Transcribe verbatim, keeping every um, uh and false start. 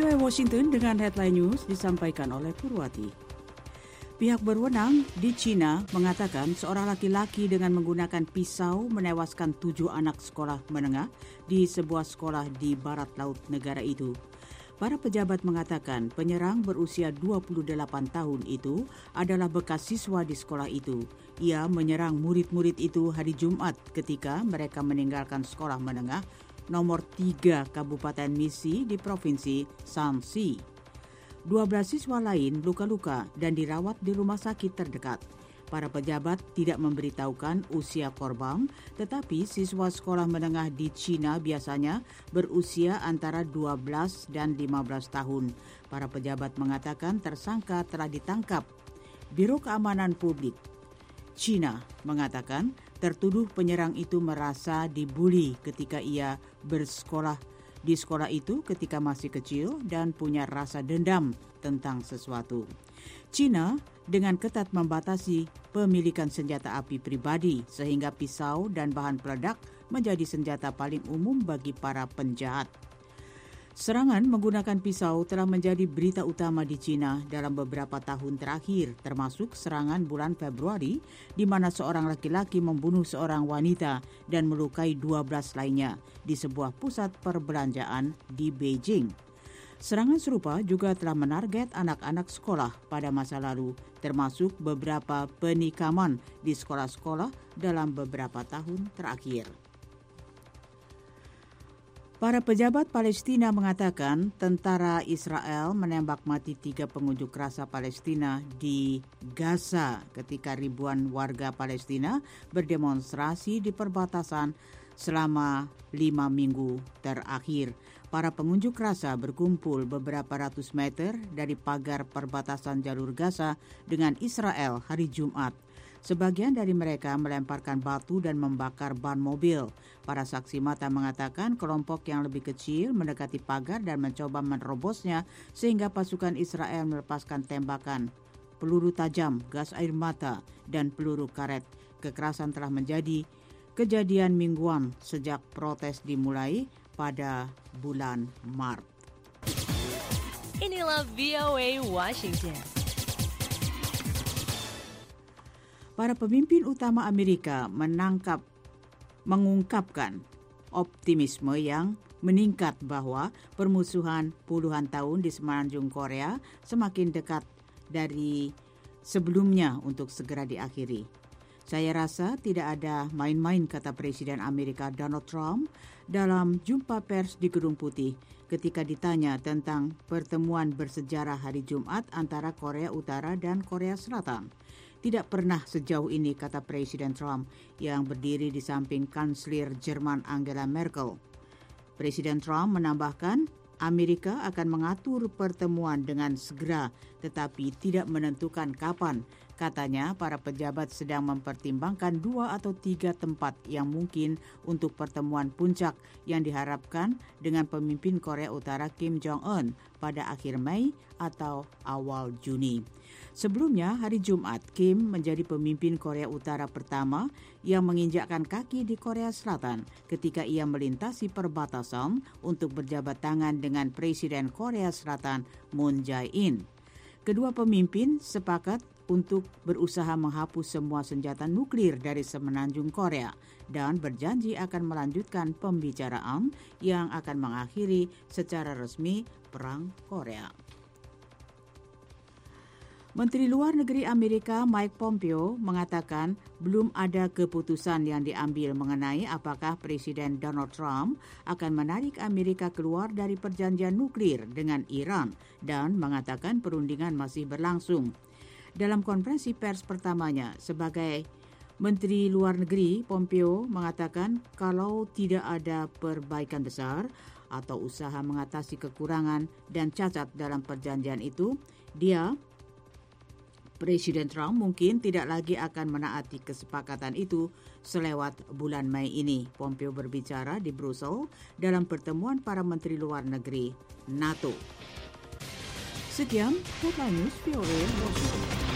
V O A Washington dengan headline news disampaikan oleh Purwati. Pihak berwenang di China mengatakan seorang laki-laki dengan menggunakan pisau menewaskan tujuh anak sekolah menengah di sebuah sekolah di barat laut negara itu. Para pejabat mengatakan penyerang berusia dua puluh delapan tahun itu adalah bekas siswa di sekolah itu. Ia menyerang murid-murid itu hari Jumat ketika mereka meninggalkan sekolah menengah nomor tiga Kabupaten Misi di Provinsi Shanxi. dua belas siswa lain luka-luka dan dirawat di rumah sakit terdekat. Para pejabat tidak memberitahukan usia korban, tetapi siswa sekolah menengah di China biasanya berusia antara dua belas dan lima belas tahun. Para pejabat mengatakan tersangka telah ditangkap. Biro Keamanan Publik China mengatakan tertuduh penyerang itu merasa dibuli ketika ia bersekolah di sekolah itu ketika masih kecil dan punya rasa dendam tentang sesuatu. China dengan ketat membatasi pemilikan senjata api pribadi sehingga pisau dan bahan peledak menjadi senjata paling umum bagi para penjahat. Serangan menggunakan pisau telah menjadi berita utama di China dalam beberapa tahun terakhir, termasuk serangan bulan Februari di mana seorang laki-laki membunuh seorang wanita dan melukai dua belas lainnya di sebuah pusat perbelanjaan di Beijing. Serangan serupa juga telah menarget anak-anak sekolah pada masa lalu, termasuk beberapa penikaman di sekolah-sekolah dalam beberapa tahun terakhir. Para pejabat Palestina mengatakan tentara Israel menembak mati tiga pengunjuk rasa Palestina di Gaza ketika ribuan warga Palestina berdemonstrasi di perbatasan selama lima minggu terakhir. Para pengunjuk rasa berkumpul beberapa ratus meter dari pagar perbatasan jalur Gaza dengan Israel hari Jumat. Sebagian dari mereka melemparkan batu dan membakar ban mobil. Para saksi mata mengatakan kelompok yang lebih kecil mendekati pagar dan mencoba menerobosnya sehingga pasukan Israel melepaskan tembakan, peluru tajam, gas air mata, dan peluru karet. Kekerasan telah menjadi kejadian mingguan sejak protes dimulai pada bulan Maret. Inilah V O A Washington. Para pemimpin utama Amerika menangkap, mengungkapkan optimisme yang meningkat bahwa permusuhan puluhan tahun di semenanjung Korea semakin dekat dari sebelumnya untuk segera diakhiri. Saya rasa tidak ada main-main, kata Presiden Amerika Donald Trump dalam jumpa pers di Gedung Putih ketika ditanya tentang pertemuan bersejarah hari Jumat antara Korea Utara dan Korea Selatan. Tidak pernah sejauh ini, kata Presiden Trump yang berdiri di samping Kanselir Jerman Angela Merkel. Presiden Trump menambahkan Amerika akan mengatur pertemuan dengan segera tetapi tidak menentukan kapan. Katanya para pejabat sedang mempertimbangkan dua atau tiga tempat yang mungkin untuk pertemuan puncak yang diharapkan dengan pemimpin Korea Utara Kim Jong-un pada akhir Mei atau awal Juni. Sebelumnya, hari Jumat, Kim menjadi pemimpin Korea Utara pertama yang menginjakkan kaki di Korea Selatan ketika ia melintasi perbatasan untuk berjabat tangan dengan Presiden Korea Selatan Moon Jae-in. Kedua pemimpin sepakat untuk berusaha menghapus semua senjata nuklir dari semenanjung Korea dan berjanji akan melanjutkan pembicaraan yang akan mengakhiri secara resmi Perang Korea. Menteri Luar Negeri Amerika Mike Pompeo mengatakan belum ada keputusan yang diambil mengenai apakah Presiden Donald Trump akan menarik Amerika keluar dari perjanjian nuklir dengan Iran dan mengatakan perundingan masih berlangsung. Dalam konferensi pers pertamanya sebagai Menteri Luar Negeri, Pompeo mengatakan kalau tidak ada perbaikan besar atau usaha mengatasi kekurangan dan cacat dalam perjanjian itu, dia, Presiden Trump mungkin tidak lagi akan menaati kesepakatan itu selewat bulan Mei ini. Pompeo berbicara di Brussels dalam pertemuan para Menteri Luar Negeri NATO. Sekian, Headline News V O A Washington.